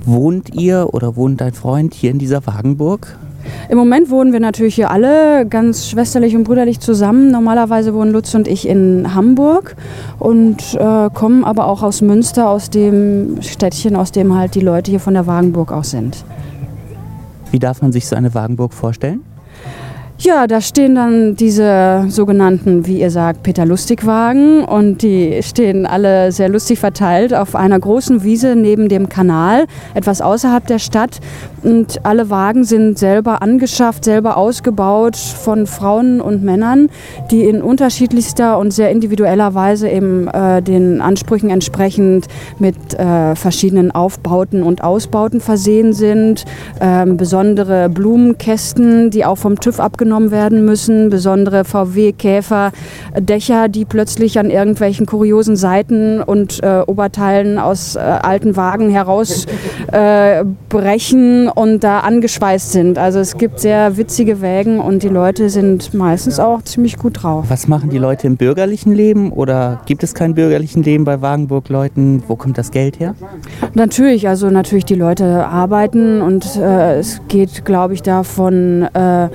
Wohnt ihr oder wohnt dein Freund hier in dieser Wagenburg? Im Moment wohnen wir natürlich hier alle ganz schwesterlich und brüderlich zusammen. Normalerweise wohnen Lutz und ich in Hamburg und kommen aber auch aus Münster, aus dem Städtchen, aus dem halt die Leute hier von der Wagenburg auch sind. Wie darf man sich so eine Wagenburg vorstellen? Ja, da stehen dann diese sogenannten, wie ihr sagt, Peter-Lustig-Wagen und die stehen alle sehr lustig verteilt auf einer großen Wiese neben dem Kanal, etwas außerhalb der Stadt. Und alle Wagen sind selber angeschafft, selber ausgebaut von Frauen und Männern, die in unterschiedlichster und sehr individueller Weise eben den Ansprüchen entsprechend mit verschiedenen Aufbauten und Ausbauten versehen sind. Besondere Blumenkästen, die auch vom TÜV abgenommen werden müssen, besondere VW-Käfer-Dächer, die plötzlich an irgendwelchen kuriosen Seiten und Oberteilen aus alten Wagen herausbrechen und da angeschweißt sind. Also es gibt sehr witzige Wägen und die Leute sind meistens auch ziemlich gut drauf. Was machen die Leute im bürgerlichen Leben oder gibt es kein bürgerlichen Leben bei Wagenburg-Leuten? Wo kommt das Geld her? Natürlich die Leute arbeiten und es geht, glaube ich, davon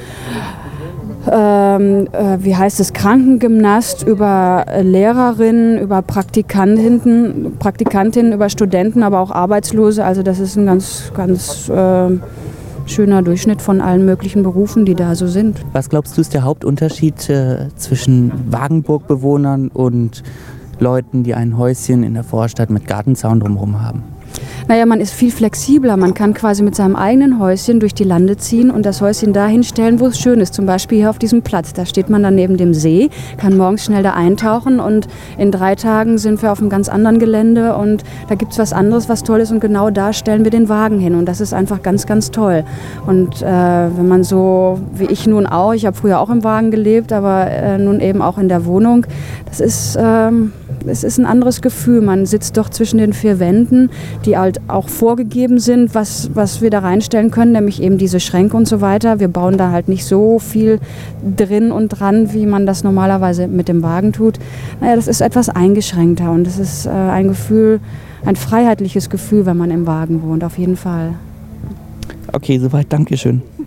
Krankengymnast, über Lehrerinnen, über Praktikantinnen, über Studenten, aber auch Arbeitslose. Also das ist ein ganz schöner Durchschnitt von allen möglichen Berufen, die da so sind. Was glaubst du, ist der Hauptunterschied zwischen Wagenburg-Bewohnern und Leuten, die ein Häuschen in der Vorstadt mit Gartenzaun drumherum haben? Naja, man ist viel flexibler. Man kann quasi mit seinem eigenen Häuschen durch die Lande ziehen und das Häuschen dahin stellen, wo es schön ist. Zum Beispiel hier auf diesem Platz. Da steht man dann neben dem See, kann morgens schnell da eintauchen und in 3 Tagen sind wir auf einem ganz anderen Gelände und da gibt es was anderes, was toll ist und genau da stellen wir den Wagen hin und das ist einfach ganz, ganz toll. Und wenn man so, wie ich nun auch, ich habe früher auch im Wagen gelebt, aber nun eben auch in der Wohnung, das ist... Es ist ein anderes Gefühl. Man sitzt doch zwischen den 4 Wänden, die halt auch vorgegeben sind, was wir da reinstellen können, nämlich eben diese Schränke und so weiter. Wir bauen da halt nicht so viel drin und dran, wie man das normalerweise mit dem Wagen tut. Naja, das ist etwas eingeschränkter und das ist ein Gefühl, ein freiheitliches Gefühl, wenn man im Wagen wohnt, auf jeden Fall. Okay, soweit. Dankeschön.